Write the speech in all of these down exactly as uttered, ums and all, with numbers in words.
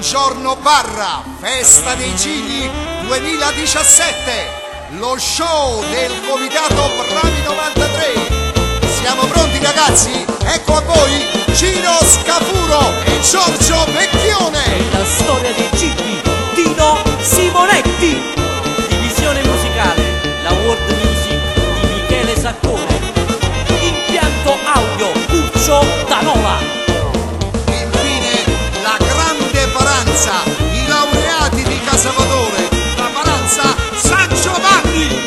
Buongiorno Barra, Festa dei Cigli duemiladiciassette, lo show del comitato Bravi novantatré. Siamo pronti ragazzi? Ecco a voi Ciro Scafuro e Giorgio Vecchione. E la storia dei cigli, Tino Simonetti. Divisione musicale, la World Music di Michele Saccone. Impianto audio, Puccio Danola. Paranza, i laureati di Casalvatore, la Paranza San Giovanni.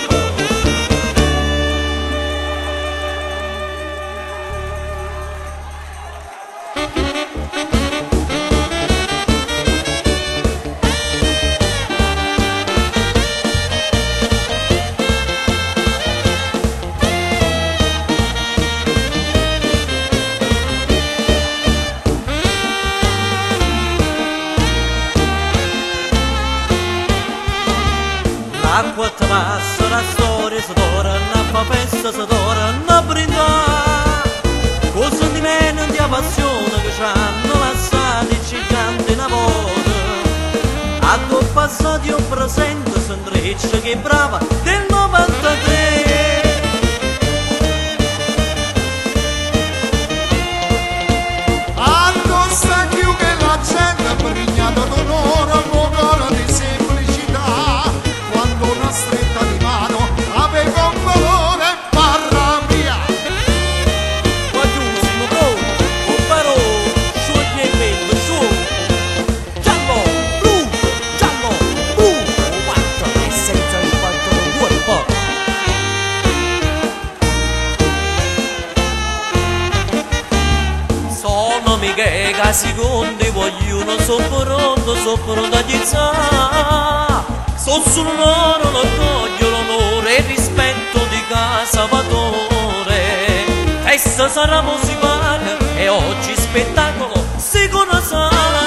Acqua passa, la storia si torna, fa festa si torna a brindare. Con sentimento di passione che ci hanno lasciati i giganti una volta. A tuo passato e un presente si intreccia che brava del novantatré. Ando sta più che la gente brignata d'onore, muovono di semplicità. Quando una stretta di mano aveva un valore, parla via. Quando siamo pronti, un parole, scioglie il bello, scioglie. Giallo, blu, giallo, blu, quattro e senza il quattro con due po'. Sono mica che secondi vogliono soffrondo, soffrondo a chizzare. So sul loro l'orgoglio, l'onore e il rispetto di Casalvatore. Festa sarà musicale e oggi spettacolo sicuro sarà.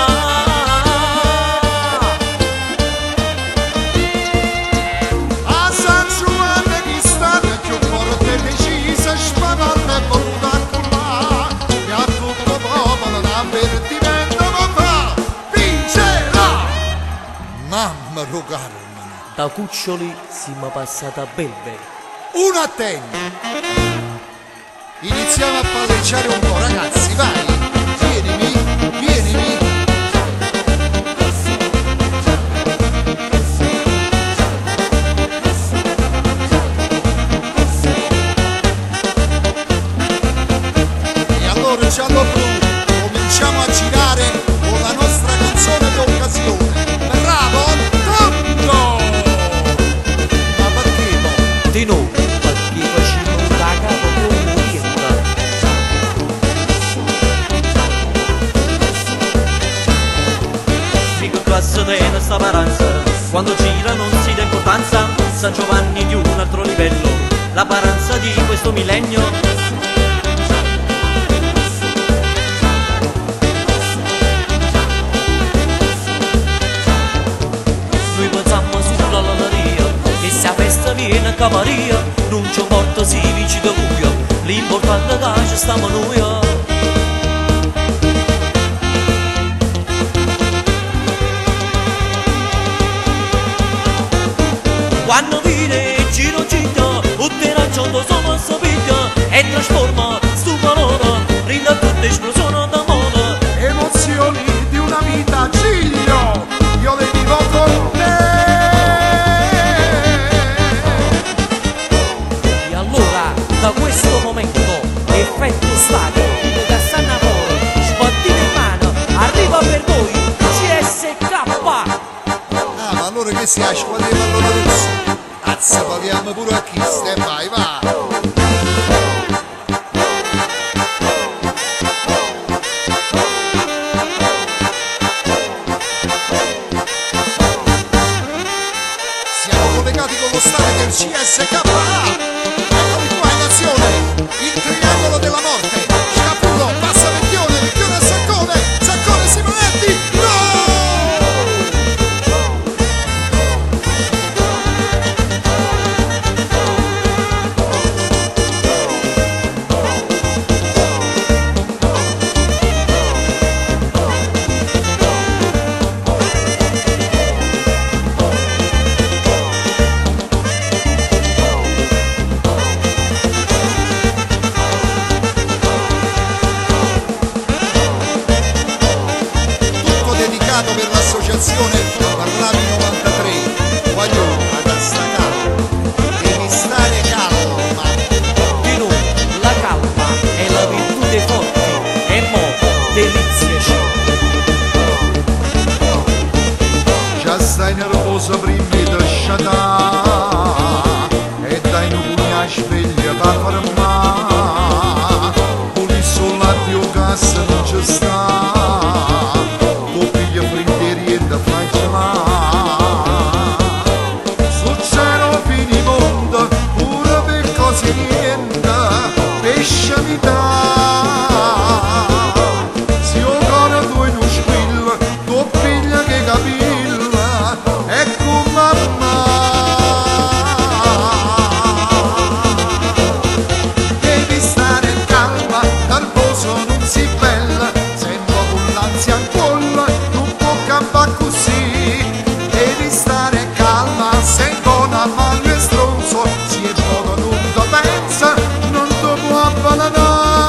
A San Giovanni chi sta più forte decisa, spavalda e voluta a curva. E a tutto popolo l'avvertimento lo fa, vincerà! Mamma rogare! Da cuccioli siamo passati a belve. Uno a tempo. Iniziamo a palleggiare un po', ragazzi, vai. Vienimi, vienimi. E allora giallo blu, cominciamo a girare con la nostra canzone d'occasione. Bravo, tanto! Di noi, perché facciamo da capo con l'orienta. Mica classe della sta paranza, quando gira non si dà importanza. San Giovanni di un altro livello, la paranza di questo millennio. Noi pensiamo sulla lotteria, e se la festa viene a Caparia, non ci importa se i vici da buio, l'importante è che ci stiamo noi. Quando viene giro giro, tutte ragioni sono sapite, e trasforma sto valore, rinde a tutte esplosioni d'amore. Emozioni di una vita, Giglio, io le vivo con te. E allora, da questo momento, effetto stadio, da San Napoli, spottino in mano, arriva per voi, C S K. Ah, ma allora che si ha squadra di pallone russo? Azza, parliamo pure a chi stai, vai, va. Siamo collegati con lo stadio del C S K A. Eccoli qua in azione, il triangolo della morte. Scapullo, passa Vecchione, Vecchione a Saccone, Saccone Simonetti, no! cosa prima di sciatà e dai non pugna sveglia da fermare puli sulla tua casa non ci sta tu piglia frinteri e da faccia sul cielo fini mondo pure per cose niente pesce mi dà si o cuore tu in un squillo tu piglia che capilla ecco mamma devi stare calma dal poso non si bella sento con l'ansia ancora non può campare così devi stare calma sei con la mano e stronzo si è poco non ti pensa non ti può avvelenare.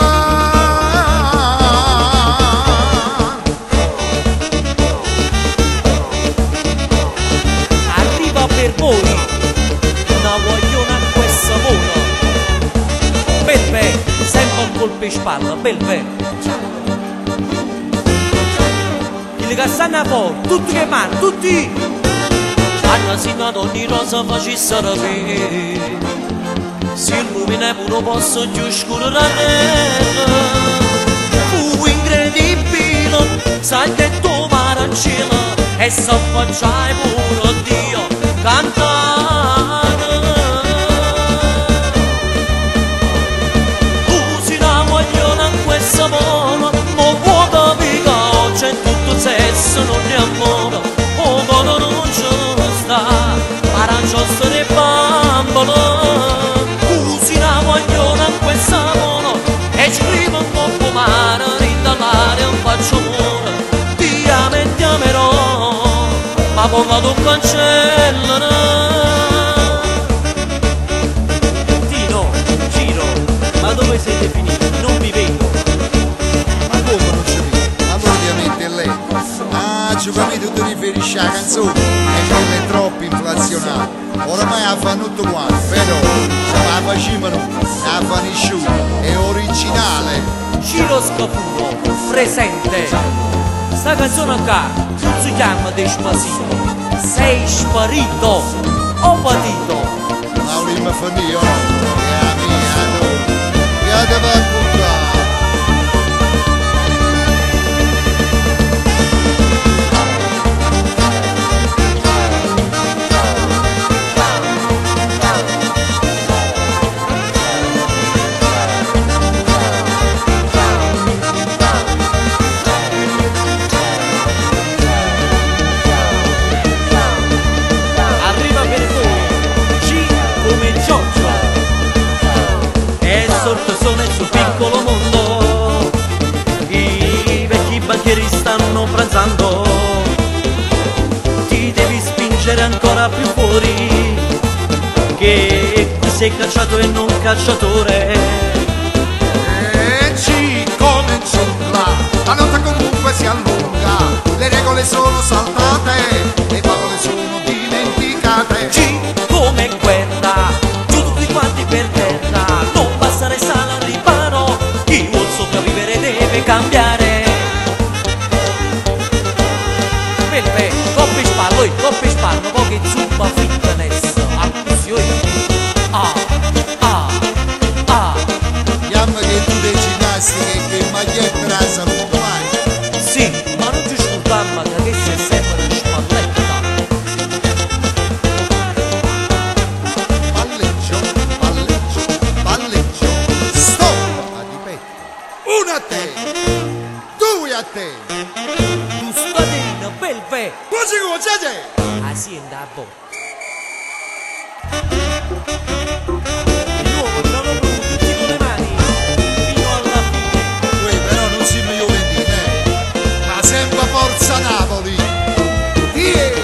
Arriva per voi una guagliona a questa vola Belve, sempre un colpo in spalla, Belve il che stanno fuori, tutti che vanno, tutti hanno segnato ogni rosa facessero vedere si illumina pure posso più scuro da terra fu incredibile sai che tu mare al cielo e s'affacciai pure Dio cantare usi la guagliona in questa mola ma vuota pica c'è tutto sesso non ne amore o quando non ci sta aranciosto di bambolo usi la guagliona in questa mola e scrivo un po' pomare rindalare un faccio amore ti amerò ma poi vado un cancello Tino, Ciro, ma dove siete finiti? Non vi vedo Ma come non ci vedi? Ma praticamente è lei. Ah, ci capito, tu riferisci alla canzone e quella è troppo inflazionata. Oramai la fanno tutto quanto, però se la facevano, la fanno sciù, è originale. Ciro Scapuro, presente sta canzone qua si chiama Despacito sei sparito o patito Ma prima famiglia, no? Mia mia, no? Io te va a comprare. arriva per voi G come Giorgio e sotto sole sul piccolo mondo i vecchi banchieri stanno pranzando ti devi spingere ancora più fuori che ti sei cacciato e non cacciatore E G come giungla, la notte comunque si allunga, le regole sono saltate, le parole sono dimenticate. G come guerra giù tutti quanti per terra non basta restare al riparo chi vuol sopravvivere deve cambiare Peppe, coppi spallo, oi, coppi spallo poche zuppa fitness attenzione ah, ah, ah Chiama che tu dei ginnastica e che maglietta la salute mai. sì, ma non ti scordamma che sei sempre una spalletta Palleggio, palleggio, palleggio, stop! Ma ripeto, uno a te, due a te, tu spadina, belve così come c'è te. azienda a bo di nuovo ce l'ho voluto tutti con le mani fino alla fine Uè, però non si mi Juventini, eh. Ma sempre forza Napoli. Yeah.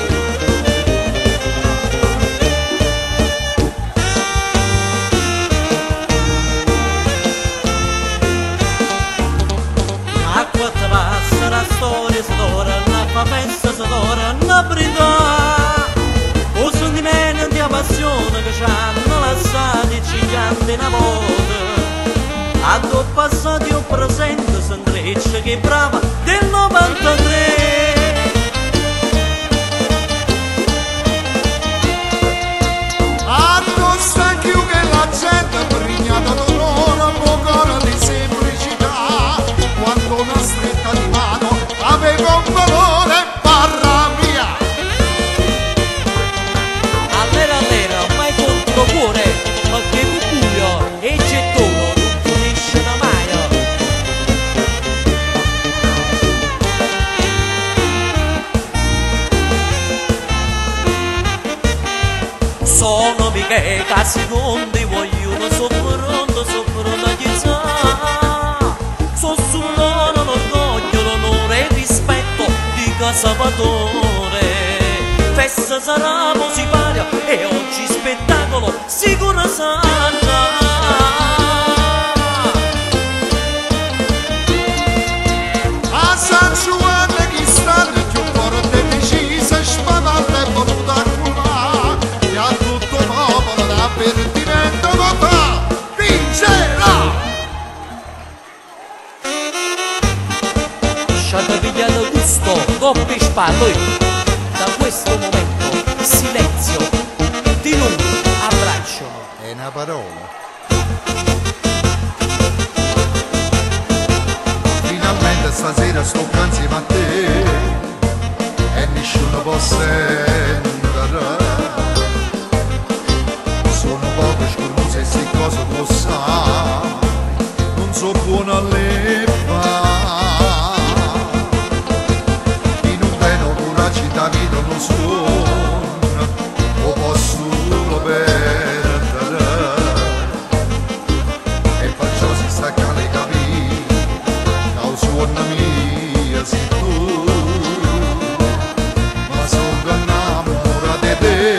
acqua te passa la storia si dora la fa festa si dora la brindà o sono di meno di passione che ci hanno lasciati giganti una volta a due passati o presente si intreccia che brava del novantatré che casi conti vogliono so pronto, so pronto a chiesa. So sul loro l'orgoglio, l'onore e il rispetto di Casa Padone. Festa sarà musicalia e oggi spettacolo sicuro sarà. A San Giovanni chi stanno più forte e decisa, spavata e voluta a cullare, e a tutto il popolo d'avvertimento vota, vincerà! Lasciate pigliare gusto, coppie e spalle. Da questo momento, silenzio, di lungo abbraccio. È una parola. Finalmente stasera sto insieme a te e nessuno può sentire. Sono poche scurmose e se cosa tu sai, non so buono alle fare. In un treno coraggio da vita non suona, o posso perdere. E perciò si stacca le capire, suona mia sei tu, ma sono innamorato di te,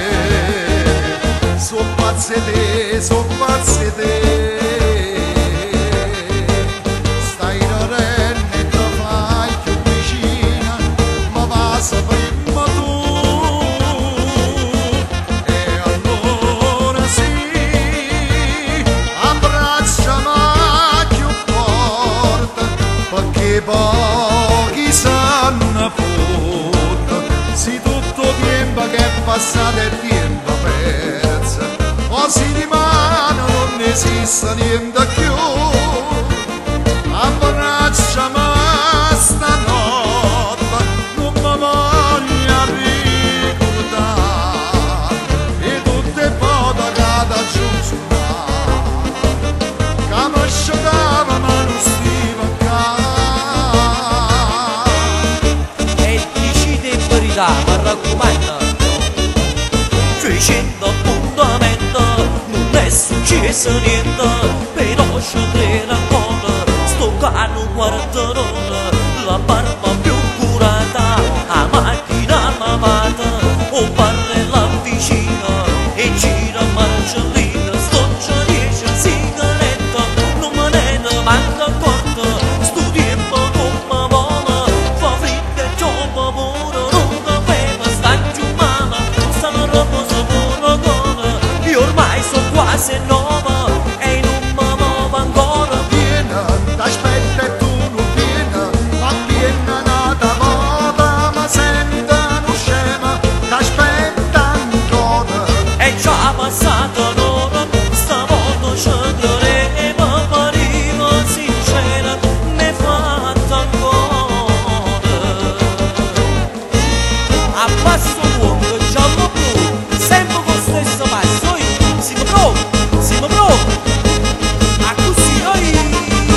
sono pazzo di te, sono pazzo di te. Stai dorendo e ti fai più vicina, ma passa prima tu, e allora sì, abbracciami più forte, perché pochi sanno foto, se tutto tempo che è passato è tempo perso, o si rimane non esiste niente più. Abbracciami stanotte, non mi voglio ricordare, e tutte le foto che da giù suonare, che mi asciugava ma non stiva ma raccomando, facendo appuntamento non è successo niente, però ci credo ancora, sto cano guardano, la barba più curata, la macchina lavata, o parla vicina e gira marcellina, sto già riesce a sigaretta, non me ne manca accorto, sto tempo non mi vola, fa freddo e gioco pure. Quasi nuova e non mi muovo ancora. Viena, t'aspetta e tu non vieni, ma viene nata moda, ma senta non scema, t'aspetta ancora. È già passata un'ora, stavolta ci credevo, pareva sincera, m'è fatta ancora. A passo lungo, giallo blu, sempre con lo stesso passo. Siamo pronti, siamo pronti, a così noi.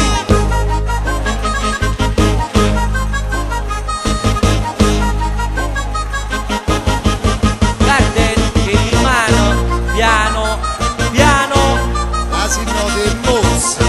Guarda che in mano, piano, piano, quasi no del mosso.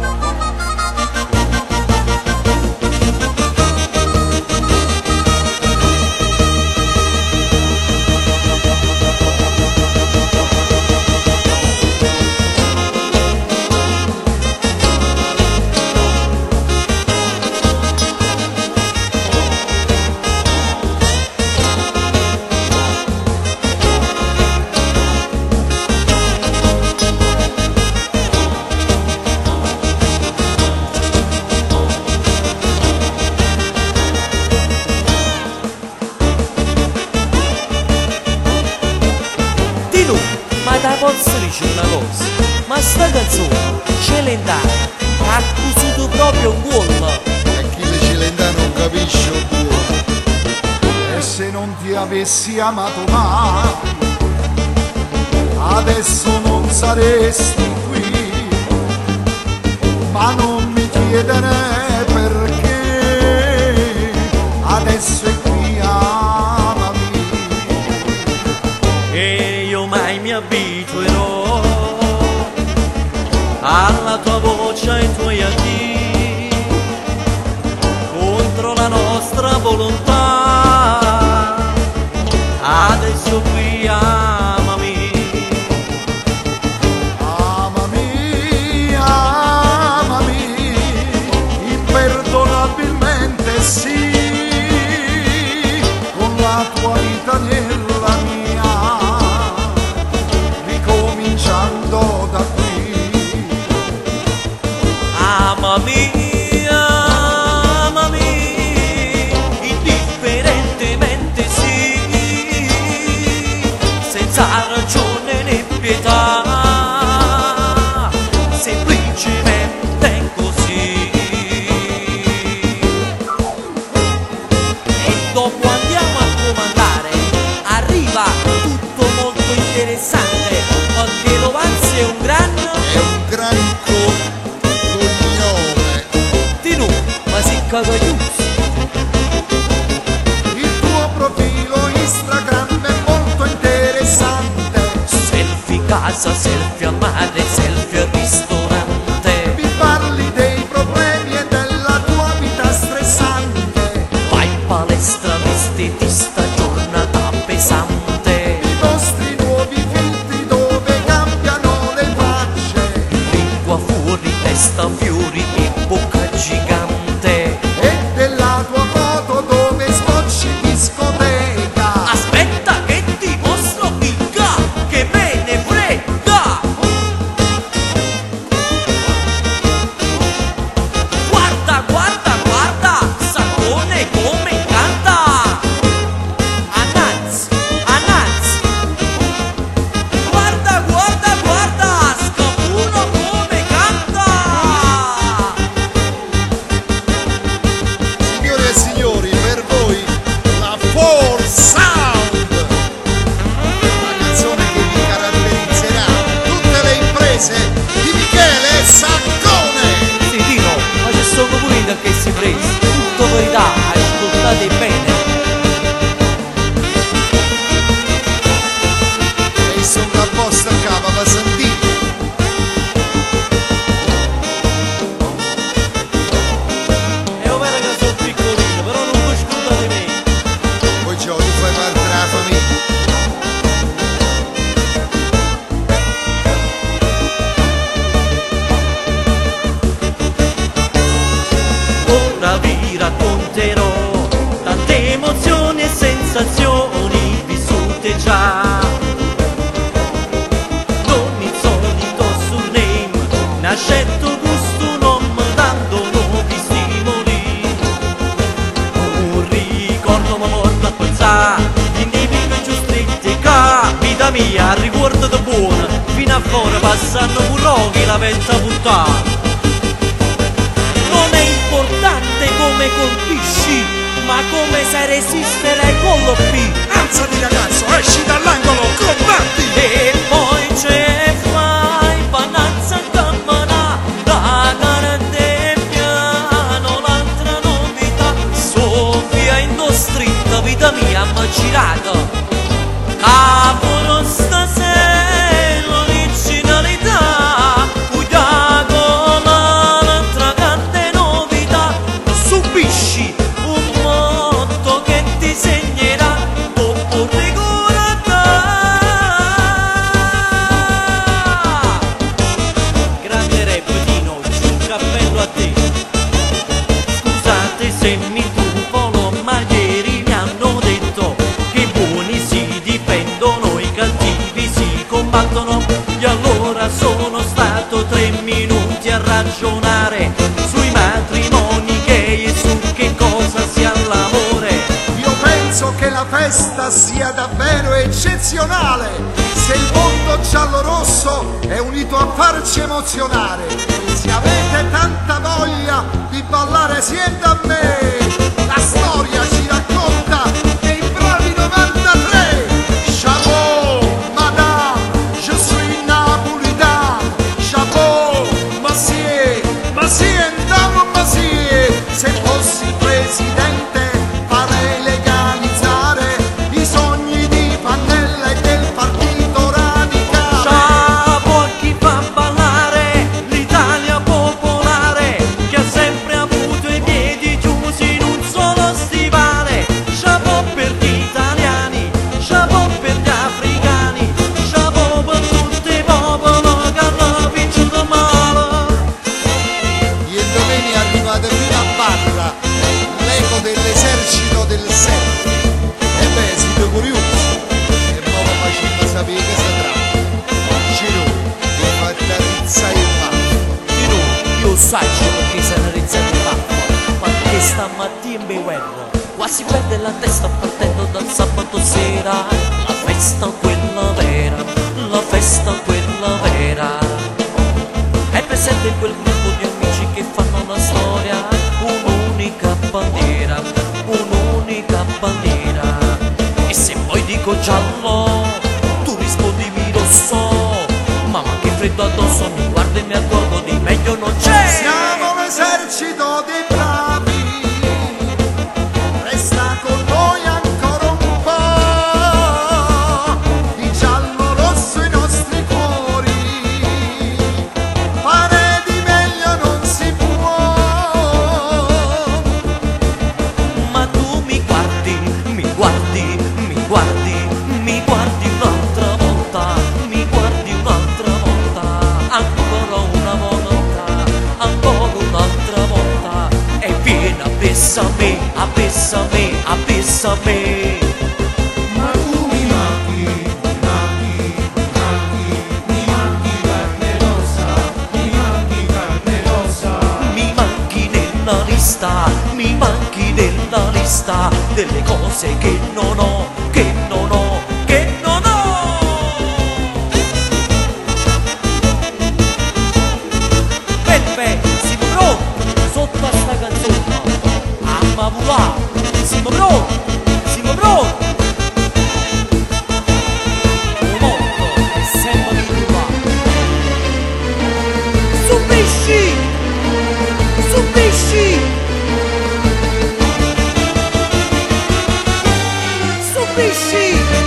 Ma da posso dire una cosa, ma sta canzone Celentano ha accusato proprio un gol. E chi le Celentano non capisce buono, e se non ti avessi amato mai, adesso non saresti qui, ma non mi chiedere perché, adesso è qui amami. E io mai mi abbino perdonabilmente sì, con la tua vita nella mia, ricominciando da qui. Amami, amami, indifferentemente sì, senza ragione né pietà, semplicemente così. E dopo andiamo a comandare, arriva tutto molto interessante, perché Lovanzi è un gran... È un gran coglione. Di nu, ma si caga giusto. Il tuo profilo Instagram è molto interessante. Selfie casa, selfie al mare, selfie al ristorante. Mi parli dei problemi e della tua vita stressante. Vai in palestra, estetista, giornata pesante. I nostri nuovi filtri dove cambiano le facce. Lingua fuori, testa fiori e bocca gigante. E della tua foto dove sbocci discoteca. Aspetta che ti mostro mica, che me ne frega. Guarda, guarda, guarda, sapone come canta. Anaz, anaz. Guarda, guarda, guarda, scapuno come canta. Signore e signori, per voi la Four Sound, la canzone che vi caratterizzerà tutte le imprese di Michele Saccone. Sì, Tino, ma ci sono pure che si presi. Tutto verità, ascoltate bene. E sono la vostra cava per sentire. È vero che sono piccolino, però non puoi scordare me. Poi Gio, tu fai parte della famiglia. Ora vi racconterò tante emozioni e sensazioni vissute già. Con il solito surname, nascetto gusto non dando nuovi stimoli. Un ricordo mi porta a pensare, individui giustetti che vita mia ricordo da buona, fino a fuori passando burroghi la vetta puttana. Non è importante come colpisci, ma come sai resistere ai colpi. Alzati ragazzo, esci dall'angolo, combatti! E poi c'è fai panazza cammana, da grande piano l'altra novità. Sofia indostrinta, vita mia m'ha girato. Cavolo stasera l'originalità, cuidado l'altra grande novità. Subisci un motto che ti segnerà dopo rigorata. Grande rap Tino, un cappello a te. Scusate se mi truffolo, ma ieri mi hanno detto che i buoni si difendono, i cattivi si combattono. E allora sono stato tre minuti a ragionare sui matrimoni gay e su che cosa sia l'amore. Io penso che la festa sia davvero eccezionale, se il mondo giallo-rosso è unito a farci emozionare. Se avete tanta voglia di ballare siete a me, la storia ci racconta dei bravi novantatré. Chapeau, madame, je suis napolitain. Chapeau, monsieur, monsieur, andiamo monsieur. Se fossi presidente farei legalizzare i sogni di Pannella e del partito radicale. Ciao a chi fa ballare l'Italia popolare, che ha sempre avuto i piedi chiusi in stamattina in guerra, quasi perde la testa partendo dal sabato sera. La festa quella vera, la festa quella vera. È presente quel gruppo di amici che fanno la storia, un'unica bandiera, un'unica bandiera. E se poi dico giallo, tu rispondimi rosso. Mamma che freddo addosso, mi guardo e mi accorgo di meglio non c'è. Siamo l'esercito dei bravi, resta con noi ancora un po', di giallo rosso i nostri cuori, fare di meglio non si può. Ma tu mi guardi, mi guardi, mi guardi, mi guardi un'altra volta, mi guardi un'altra volta, ancora una volta, ancora un'altra volta, e vieni abessame, abessame, abessame. Ma tu mi manchi, mi manchi, mi manchi, mi manchi carne rossa, mi manchi carne rossa. Mi manchi nella lista, mi manchi nella lista delle cose che non ho, che non ho, che non ho. Peppe, siamo pronti sotto a sta canzone. Amma vulà, siamo pronti, siamo pronti. Un mondo è sempre di là. Subisci, subisci, subisci.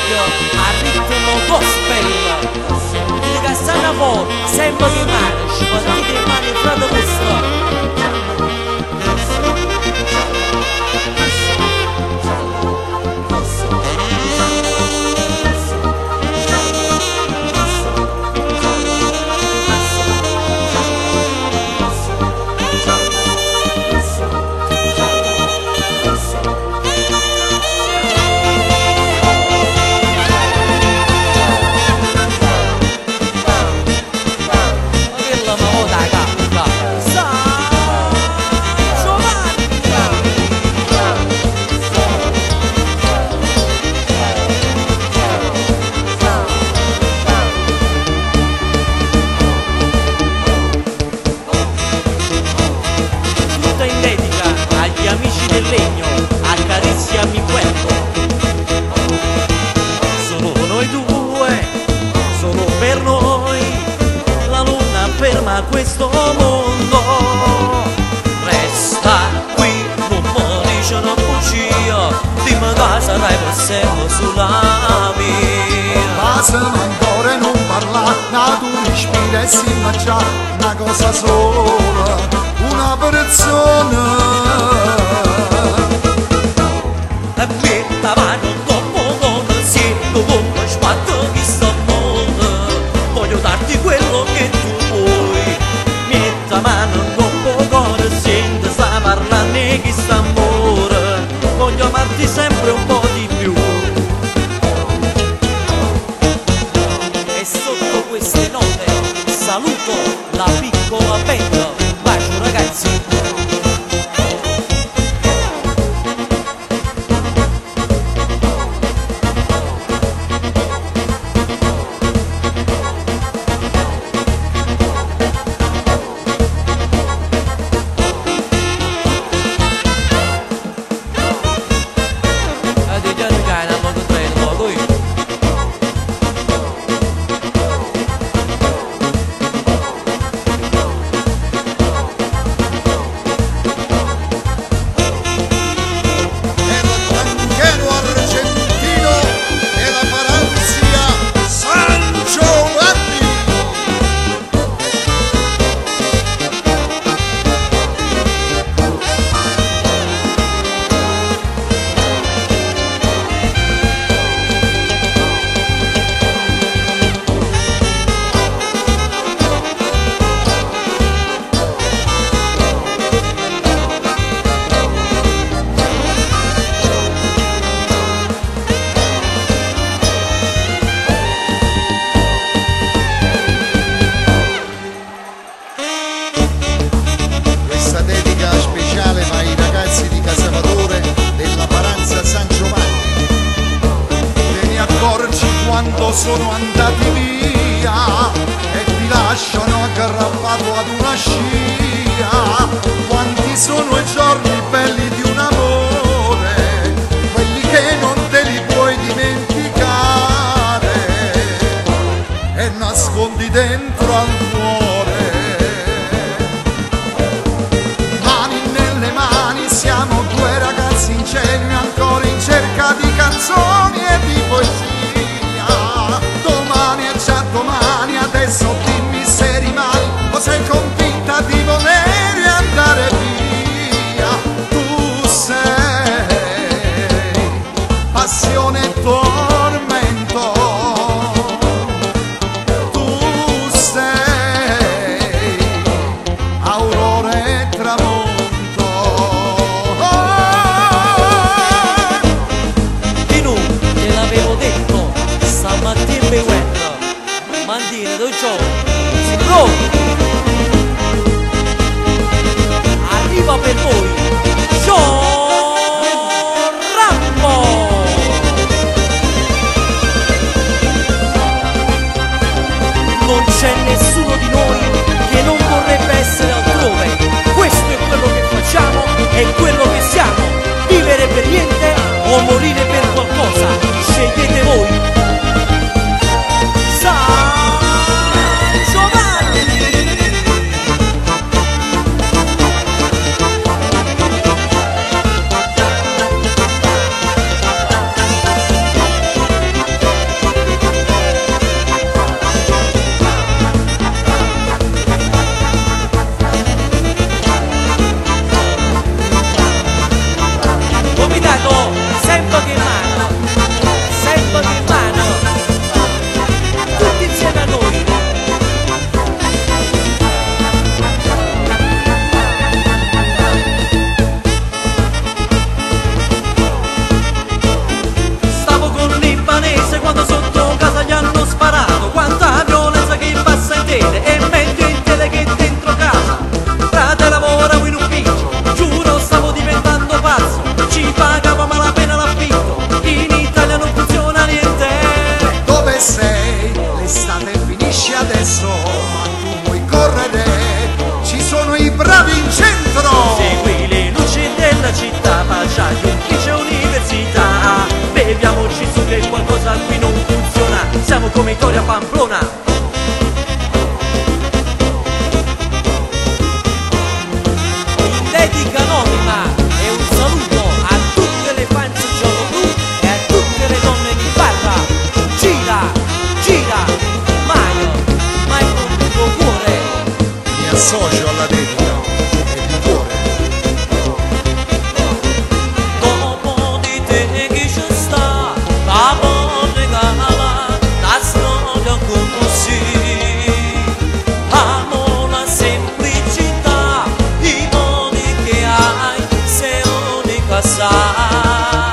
vecchio a ritmo gospel. Dite che stanno fuori, sempre che male, ci potete le mani fra di questo. Amici del legno, accarezziami quello. Solo noi due, solo per noi, la luna ferma questo mondo. Resta qui, non mi dice una bugia, dimmi che sarai per sempre sulla mia. Basta ancora non parla, natura ispira e si mangia una cosa sola, una persona. E metta mano dopo con sì, come sbatto chi sta mondo, voglio darti quello che tu vuoi. Metta mano dopo con senti sta parlando chi sta amore, voglio amarti sempre un po' di più. E sotto queste note saluto la piccola band. Bacio ragazzi. Quando sono andati via e ti lasciano aggrappato ad una scia, quanti sono i giorni belli di un amore, quelli che non te li puoi dimenticare e nascondi dentro al cuore. Mani nelle mani, siamo due ragazzi ingenui ancora in cerca di canzoni e di poesia. Domani è già domani, adesso dimmi se rimani o sei convinta di voler andare via. Tu sei passione e tormento, tu sei aurora e tramonto. Di nu, come Itoria Pamplona. Dedica anonima e un saluto a tutte le fans giallo-blu e a tutte le donne di barra. Gira, gira, Maio, mai con il tuo cuore. Mi associo alla dedica e di cuore. Dopo di te chi ci sta, la voce cala, la storia così. Amo la semplicità, i modi che hai, sei unica sai.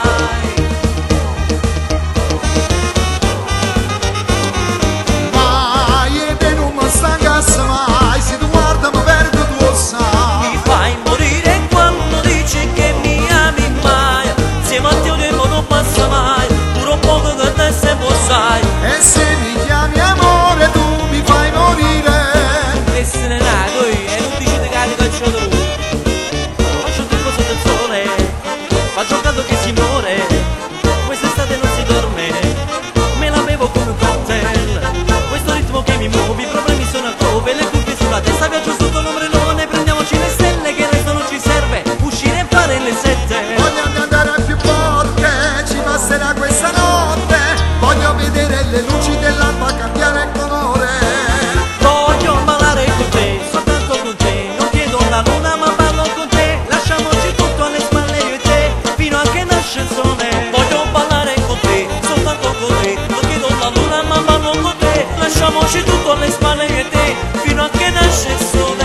Mai e te non mi stancasse mai, se tu guarda mi perdo tu lo sai. Mi fai morire quando dici che mi ami mai. Insieme a te il tempo non passa mai, pure poco che te se sai. E se mi chiami amore tu mi fai morire. Essere nato io e non dici che cade calciatore. Faccio tutto sotto il sole, faccio un caldo che si muore. Quest'estate non si dorme, me la bevo come un cocktail. Questo ritmo che mi muove, i problemi sono altrove, le curve sulla testa, viaggio sotto l'ombrellone. Prendiamoci le stelle che il resto non ci serve, uscire e fare le sette. Voglio andare a più volte, ci passerà questa notte. Voglio vedere le luci dell'alba cambiare colore. Voglio ballare con te, soltanto con te. Non chiedo la luna ma ballo con te. Lasciamoci tutto alle spalle io e te, fino a che nasce il sole. Voglio ballare con te, soltanto con te. Non chiedo la luna ma ballo con te. Lasciamoci tutto alle spalle io e te, fino a che nasce il sole.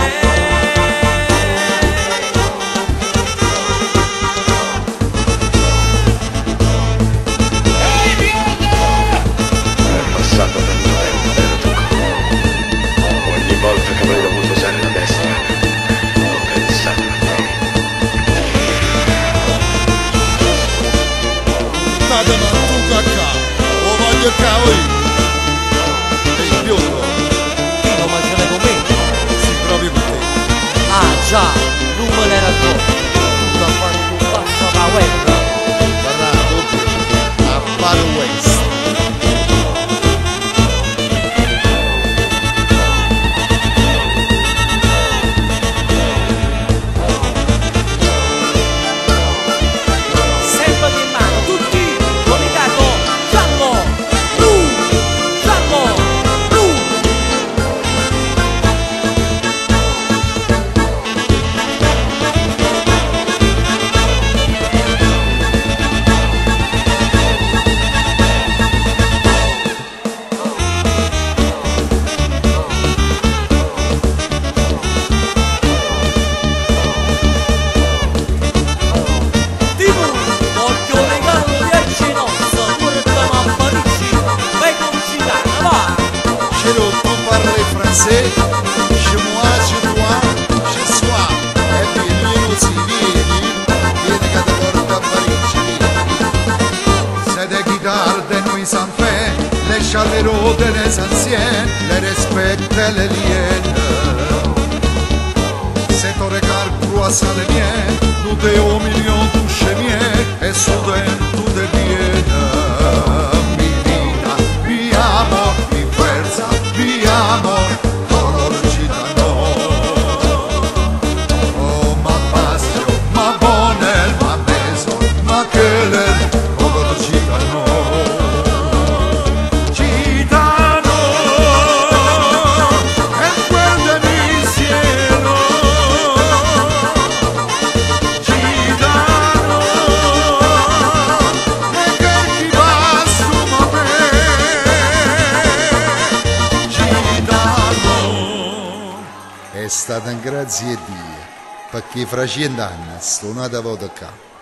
È passato tanto tempo dalla tua cor. Ogni volta che avrei dovuto usare la destra, ho pensato a te. Nada ma tu cacca, o voglio cavoli. E il biondo, Chi lo mangiare con me? sì, proprio con te. Ah già, non me l'era tu. Tutto quanto passa la web. Bravo, a Battle West. Sempre in mano, tutti, comitato, giallo, blu, giallo, blu. Tipo, voglio regalo dieci nozze, portami a Parigi, vai con Gitana, va! Chez l'autre, on parle français. Chez moi, chez toi, chez soi. E vieni, così vieni, vieni che ti porto a Parigi. C'est des guitares de nuit sans fin, les chaleurs de les anciens, les respecte les liens. C'est ton regard croissant les miens, nous te au milieu touche mien, et soudain tout devient. Mi vita, mi amor, mi fuerza, mi amor, color gitano. Oh, ma passion, ma bonheur, ma maison, ma querer, color gitano. Gitano, es quel de mi cielo. Gitano, e che ti va su me. Gitano. È stata un grazie a Dio, perché fra cent'anni sto nato a vodka.